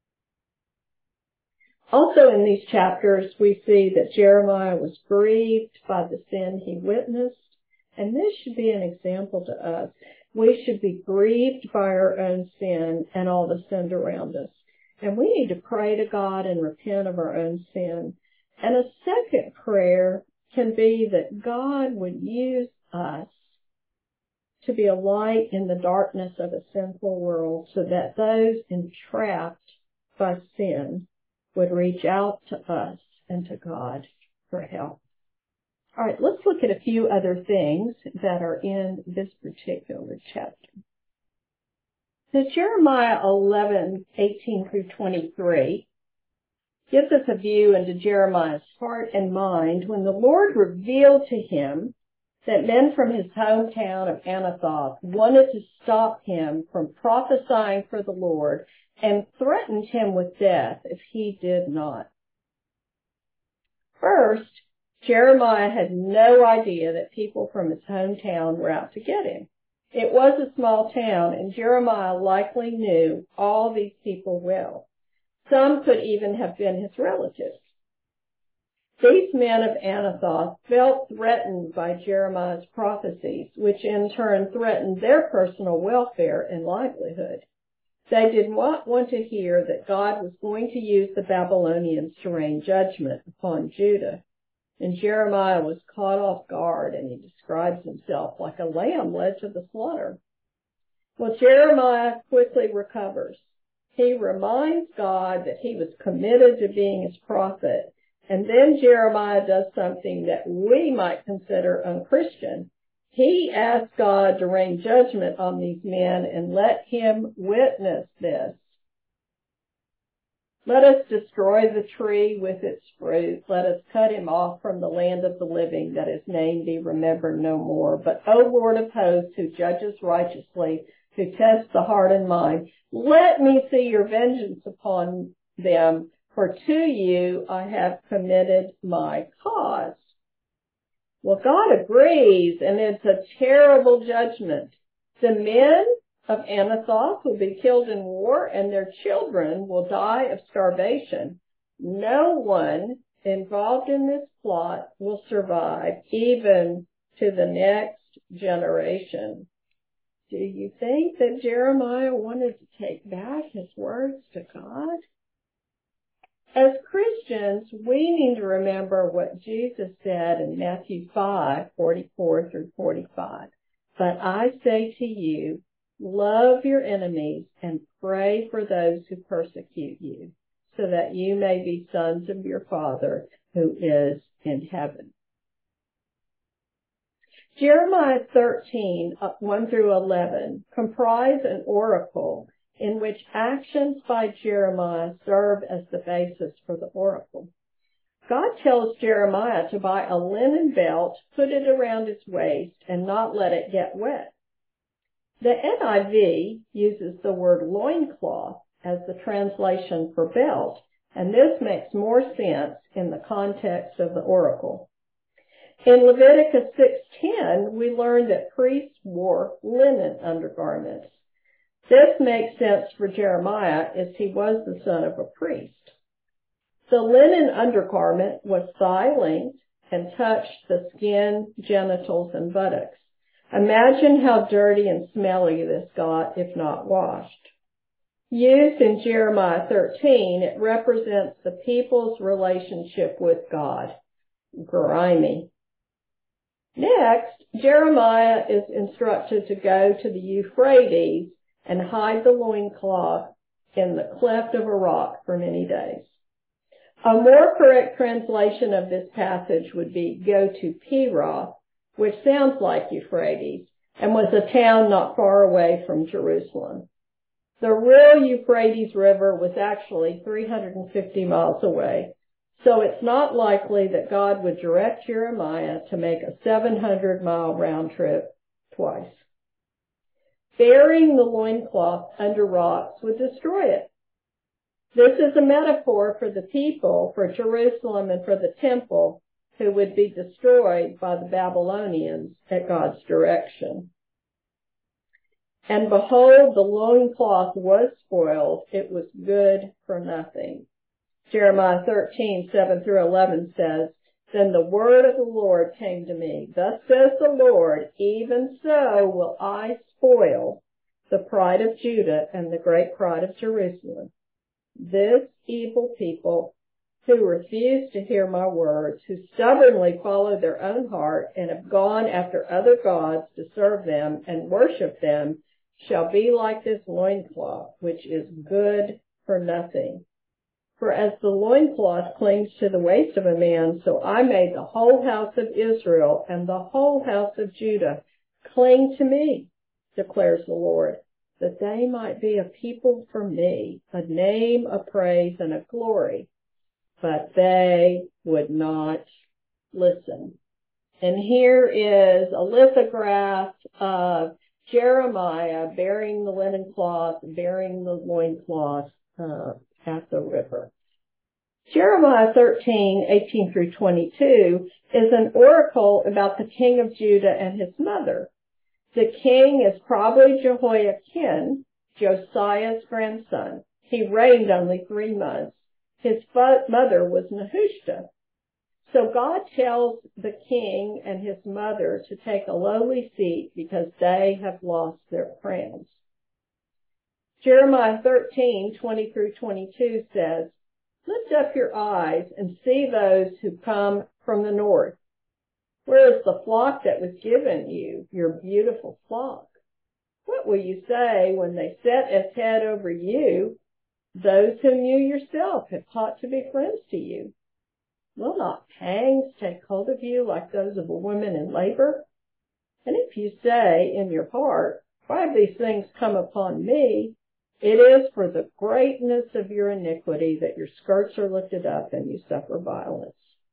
Speaker 1: Also in these chapters, we see that Jeremiah was grieved by the sin he witnessed, and this should be an example to us. We should be grieved by our own sin and all the sin around us. And we need to pray to God and repent of our own sin. And a second prayer can be that God would use us to be a light in the darkness of a sinful world so that those entrapped by sin would reach out to us and to God for help. All right, let's look at a few other things that are in this particular chapter. So Jeremiah 11:18 through 23 gives us a view into Jeremiah's heart and mind when the Lord revealed to him that men from his hometown of Anathoth wanted to stop him from prophesying for the Lord and threatened him with death if he did not. First, Jeremiah had no idea that people from his hometown were out to get him. It was a small town, and Jeremiah likely knew all these people well. Some could even have been his relatives. These men of Anathoth felt threatened by Jeremiah's prophecies, which in turn threatened their personal welfare and livelihood. They did not want to hear that God was going to use the Babylonians to rain judgment upon Judah. And Jeremiah was caught off guard, and he describes himself like a lamb led to the slaughter. Well, Jeremiah quickly recovers. He reminds God that he was committed to being his prophet. And then Jeremiah does something that we might consider unchristian. He asks God to rain judgment on these men and let him witness this. Let us destroy the tree with its fruit. Let us cut him off from the land of the living, that his name be remembered no more. But, O Lord of hosts, who judges righteously, who tests the heart and mind, let me see your vengeance upon them, for to you I have committed my cause. Well, God agrees, and it's a terrible judgment. The men of Anathoth will be killed in war, and their children will die of starvation. No one involved in this plot will survive, even to the next generation. Do you think that Jeremiah wanted to take back his words to God? As Christians, we need to remember what Jesus said in Matthew 5:44 through 45. But I say to you, love your enemies and pray for those who persecute you, so that you may be sons of your Father who is in heaven. Jeremiah 13:1 through 11 comprise an oracle in which actions by Jeremiah serve as the basis for the oracle. God tells Jeremiah to buy a linen belt, put it around his waist, and not let it get wet. The NIV uses the word loincloth as the translation for belt, and this makes more sense in the context of the oracle. In Leviticus 6:10, we learn that priests wore linen undergarments. This makes sense for Jeremiah as he was the son of a priest. The linen undergarment was thigh-length and touched the skin, genitals, and buttocks. Imagine how dirty and smelly this got if not washed. Used in Jeremiah 13, it represents the people's relationship with God. Grimy. Next, Jeremiah is instructed to go to the Euphrates and hide the loincloth in the cleft of a rock for many days. A more correct translation of this passage would be go to Peroth, which sounds like Euphrates, and was a town not far away from Jerusalem. The real Euphrates River was actually 350 miles away, so it's not likely that God would direct Jeremiah to make a 700-mile round trip twice. Burying the loincloth under rocks would destroy it. This is a metaphor for the people, for Jerusalem, and for the temple, who would be destroyed by the Babylonians at God's direction. And behold, the loincloth was spoiled. It was good for nothing. Jeremiah 13:7 through 11 says, Then the word of the Lord came to me. Thus says the Lord, even so will I spoil the pride of Judah and the great pride of Jerusalem. This evil people who refuse to hear my words, who stubbornly follow their own heart and have gone after other gods to serve them and worship them, shall be like this loincloth, which is good for nothing. For as the loincloth clings to the waist of a man, so I made the whole house of Israel and the whole house of Judah cling to me, declares the Lord, that they might be a people for me, a name, a praise, and a glory. But they would not listen. And here is a lithograph of Jeremiah bearing the linen cloth, bearing the loincloth at the river. Jeremiah 13:18 through 22 is an oracle about the king of Judah and his mother. The king is probably Jehoiakim, Josiah's grandson. He reigned only 3 months. His mother was Nehushta. So God tells the king and his mother to take a lowly seat because they have lost their crowns. Jeremiah 13:20 through 22 says, Lift up your eyes and see those who come from the north. Where is the flock that was given you, your beautiful flock? What will you say when they set as head over you those whom you yourself have taught to be friends to you? Will not pangs take hold of you like those of a woman in labor? And if you say in your heart, Why have these things come upon me? It is for the greatness of your iniquity that your skirts are lifted up and you suffer violence.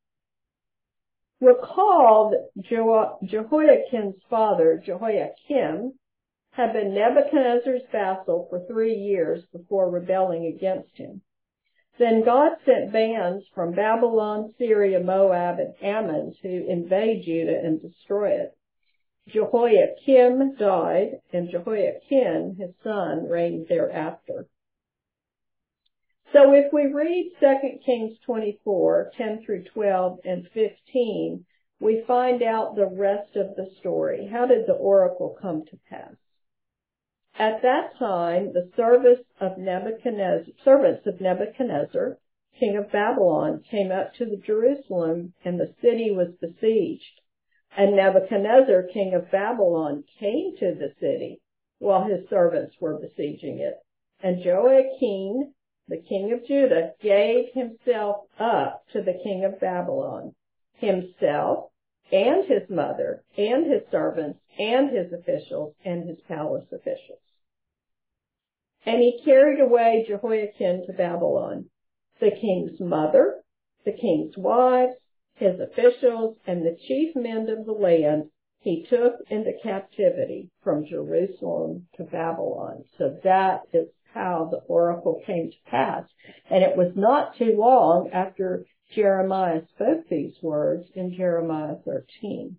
Speaker 1: Recall that Jehoiakim's father, Jehoiakim, had been Nebuchadnezzar's vassal for 3 years before rebelling against him. Then God sent bands from Babylon, Syria, Moab, and Ammon to invade Judah and destroy it. Jehoiakim died, and Jehoiakim, his son, reigned thereafter. So if we read 2 Kings 24:10 through 12 and 15, we find out the rest of the story. How did the oracle come to pass? At that time, the servants of Nebuchadnezzar king of Babylon, came up to Jerusalem, and the city was besieged. And Nebuchadnezzar, king of Babylon, came to the city while his servants were besieging it. And Jehoiakim, the king of Judah, gave himself up to the king of Babylon, himself and his mother and his servants and his officials and his palace officials. And he carried away Jehoiakim to Babylon, the king's mother, the king's wives, his officials, and the chief men of the land he took into captivity from Jerusalem to Babylon. So that is how the oracle came to pass. And it was not too long after Jeremiah spoke these words in Jeremiah 13.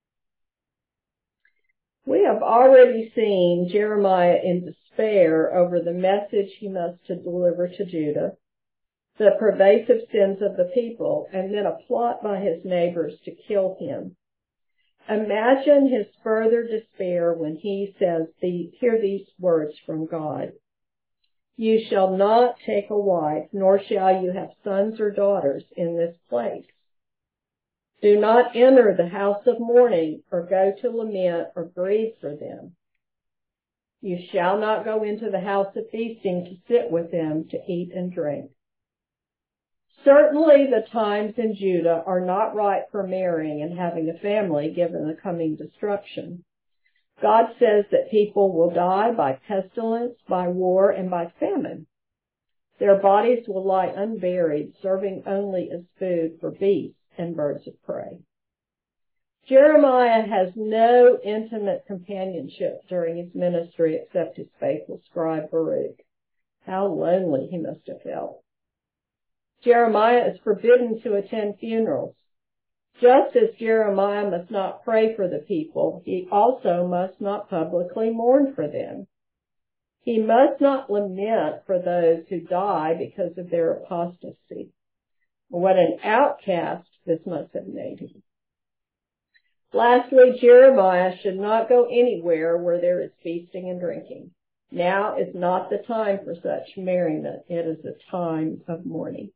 Speaker 1: We have already seen Jeremiah in despair over the message he must deliver to Judah, the pervasive sins of the people, and then a plot by his neighbors to kill him. Imagine his further despair when he says, hear these words from God. You shall not take a wife, nor shall you have sons or daughters in this place. Do not enter the house of mourning, or go to lament, or grieve for them. You shall not go into the house of feasting to sit with them, to eat and drink. Certainly the times in Judah are not right for marrying and having a family given the coming destruction. God says that people will die by pestilence, by war, and by famine. Their bodies will lie unburied, serving only as food for beasts and birds of prey. Jeremiah has no intimate companionship during his ministry except his faithful scribe Baruch. How lonely he must have felt. Jeremiah is forbidden to attend funerals. Just as Jeremiah must not pray for the people, he also must not publicly mourn for them. He must not lament for those who die because of their apostasy. What an outcast this must have made him. Lastly, Jeremiah should not go anywhere where there is feasting and drinking. Now is not the time for such merriment. It is a time of mourning.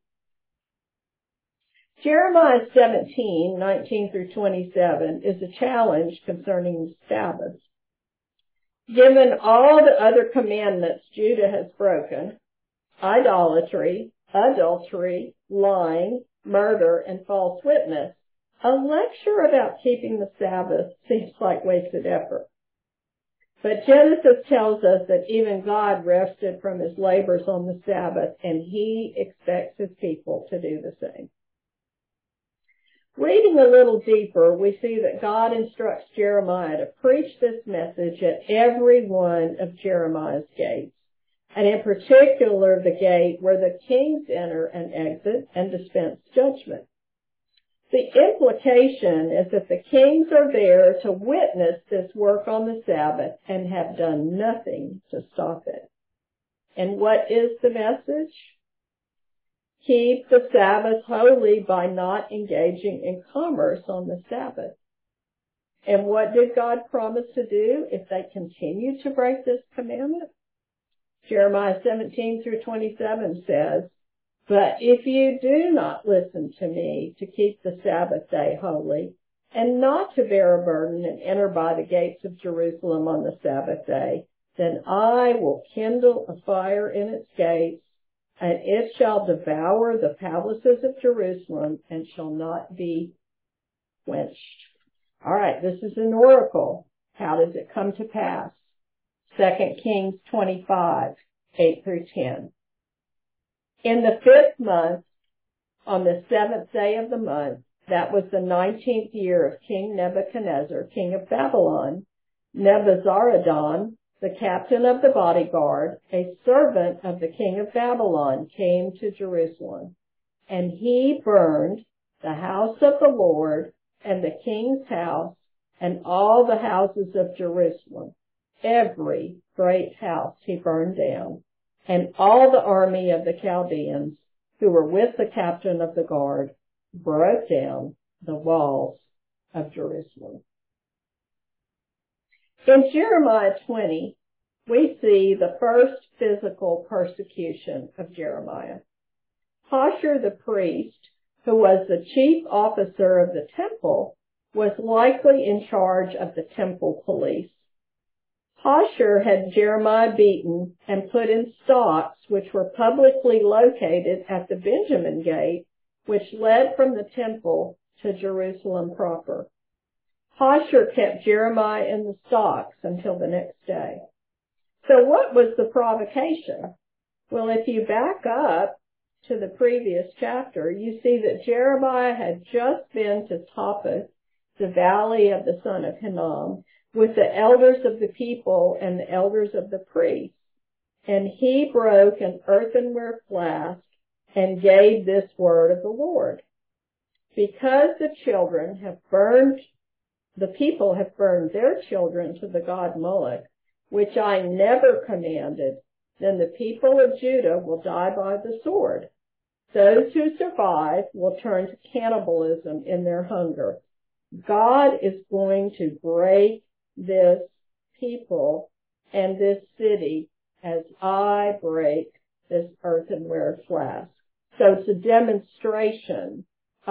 Speaker 1: Jeremiah 17:19 through 27 is a challenge concerning the Sabbath. Given all the other commandments Judah has broken, idolatry, adultery, lying, murder, and false witness, a lecture about keeping the Sabbath seems like wasted effort. But Genesis tells us that even God rested from his labors on the Sabbath, and he expects his people to do the same. Reading a little deeper, we see that God instructs Jeremiah to preach this message at every one of Jeremiah's gates, and in particular the gate where the kings enter and exit and dispense judgment. The implication is that the kings are there to witness this work on the Sabbath and have done nothing to stop it. And what is the message? Keep the Sabbath holy by not engaging in commerce on the Sabbath. And what did God promise to do if they continue to break this commandment? Jeremiah 17 through 27 says, But if you do not listen to me to keep the Sabbath day holy, and not to bear a burden and enter by the gates of Jerusalem on the Sabbath day, then I will kindle a fire in its gates, and it shall devour the palaces of Jerusalem and shall not be quenched. All right, this is an oracle. How does it come to pass? 2 Kings 25, 8 through 10. In the 5th month, on the 7th day of the month, that was the 19th year of King Nebuchadnezzar, king of Babylon, Nebuzaradan, the captain of the bodyguard, a servant of the king of Babylon, came to Jerusalem, and he burned the house of the Lord and the king's house and all the houses of Jerusalem. Every great house he burned down, and all the army of the Chaldeans who were with the captain of the guard broke down the walls of Jerusalem. In Jeremiah 20, we see the first physical persecution of Jeremiah. Pashur the priest, who was the chief officer of the temple, was likely in charge of the temple police. Pashur had Jeremiah beaten and put in stocks, which were publicly located at the Benjamin Gate, which led from the temple to Jerusalem proper. Pashur kept Jeremiah in the stocks until the next day. So what was the provocation? Well, if you back up to the previous chapter, you see that Jeremiah had just been to Topheth, the valley of the son of Hinnom, with the elders of the people and the elders of the priests. And he broke an earthenware flask and gave this word of the Lord. Because the people have burned their children to the god Moloch, which I never commanded, then the people of Judah will die by the sword. Those who survive will turn to cannibalism in their hunger. God is going to break this people and this city as I break this earthenware flask. So it's a demonstration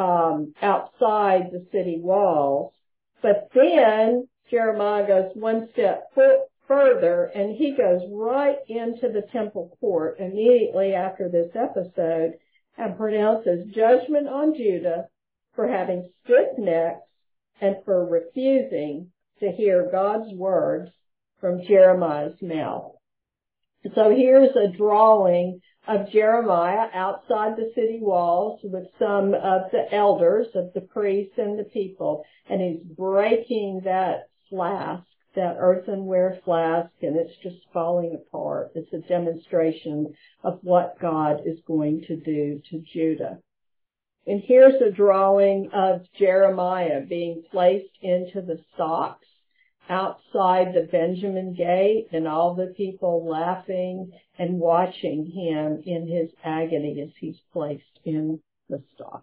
Speaker 1: outside the city walls. But then Jeremiah goes one step further, and he goes right into the temple court immediately after this episode and pronounces judgment on Judah for having stiff necks and for refusing to hear God's words from Jeremiah's mouth. So here's a drawing of Jeremiah outside the city walls with some of the elders of the priests and the people, and he's breaking that flask, that earthenware flask, and it's just falling apart. It's a demonstration of what God is going to do to Judah. And here's a drawing of Jeremiah being placed into the stocks outside the Benjamin Gate, and all the people laughing and watching him in his agony as he's placed in the stocks.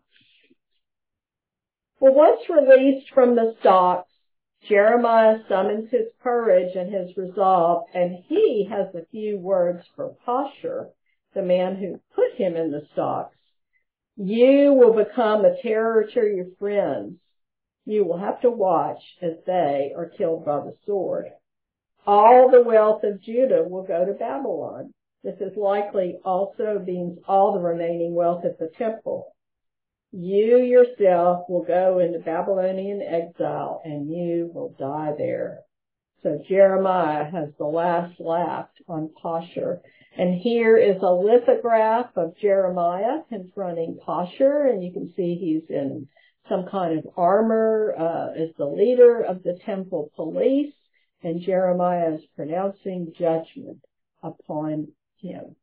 Speaker 1: Well, once released from the stocks, Jeremiah summons his courage and his resolve, and he has a few words for Pashur, the man who put him in the stocks. You will become a terror to your friends. You will have to watch as they are killed by the sword. All the wealth of Judah will go to Babylon. This is likely also means all the remaining wealth at the temple. You yourself will go into Babylonian exile, and you will die there. So Jeremiah has the last laugh on Pashur. And here is a lithograph of Jeremiah confronting Pashur, and you can see he's in some kind of armor as the leader of the temple police, and Jeremiah is pronouncing judgment upon him.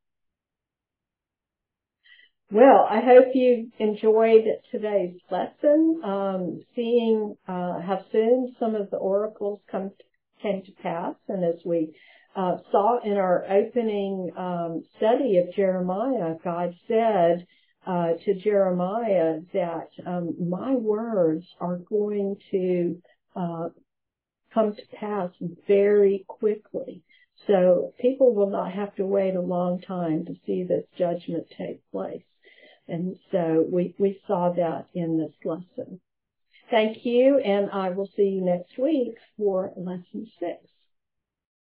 Speaker 1: Well, I hope you enjoyed today's lesson, seeing how soon some of the oracles came to pass. And as we saw in our opening study of Jeremiah, God said to Jeremiah that my words are going to come to pass very quickly. So people will not have to wait a long time to see this judgment take place. And so we saw that in this lesson. Thank you, and I will see you next week for lesson 6.